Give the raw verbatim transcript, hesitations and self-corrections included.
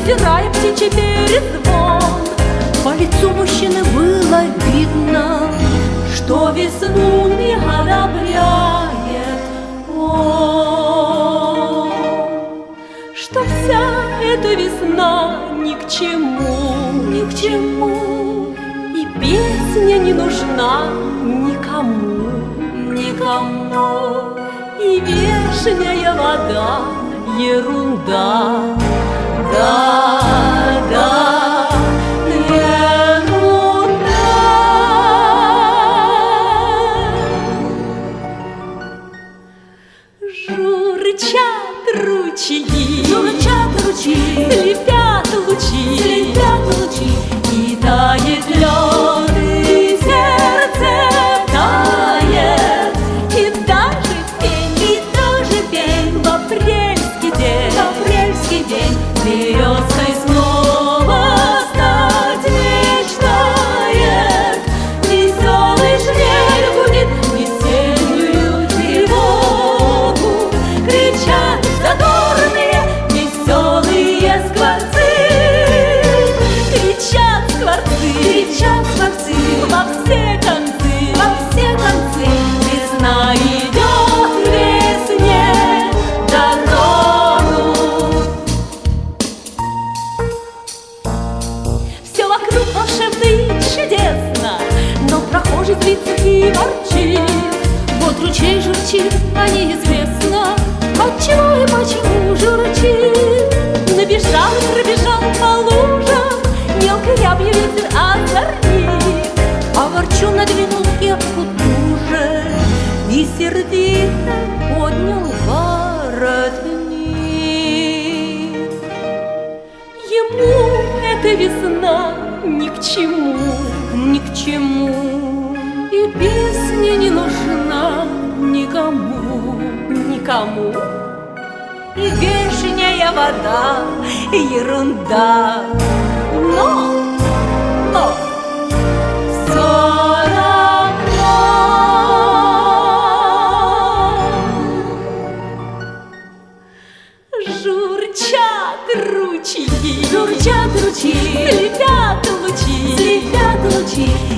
презирая птичий перезвон. По лицу мужчины было видно, что весну не одобряет он, что вся эта весна ни к чему, ни к чему, и песня не нужна никому, никому, и вешняя вода — ерунда, да, да, ерунда. Журчат ручьи, журчат ручьи, слепят лучи, слепят лучи, и тает лед, и сердце тает, и даже пень, и даже пень в апрельский день, в апрельский день березкой снова стать мечтает. Веселый шмель будет весеннюю тревогу, кричат задорные веселые скворцы, кричат скворцы, кричат скворцы во все концы, во все концы. весна идет к весне дорогу. Все вокруг волшебно и чудесно, но прохожий злится и ворчит. Вот ручей журчит, а неизвестно, отчего и почему журчит. Набежал и пробежал по лужам мелкой рябью ветер озорник, а ворчун надвинул кепку туже и сердито поднял воротник. Ему эта весна ни к чему, ни к чему, и песня не нужна никому, никому, и вешняя вода — ерунда. Но, но всё равно журчат ручьи, Журчат ручьи, слепят лучи, слепят лучи,